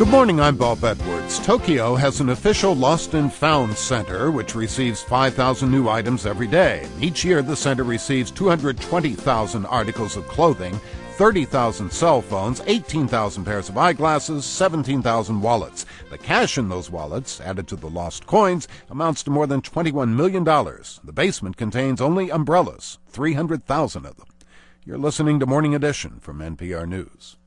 Good morning, I'm Bob Edwards. Tokyo has an official Lost and Found Center, which receives 5,000 new items every day. Each year, the center receives 220,000 articles of clothing, 30,000 cell phones, 18,000 pairs of eyeglasses, 17,000 wallets. The cash in those wallets, added to the lost coins, amounts to more than $21 million. The basement contains only umbrellas, 300,000 of them. You're listening to Morning Edition from NPR News.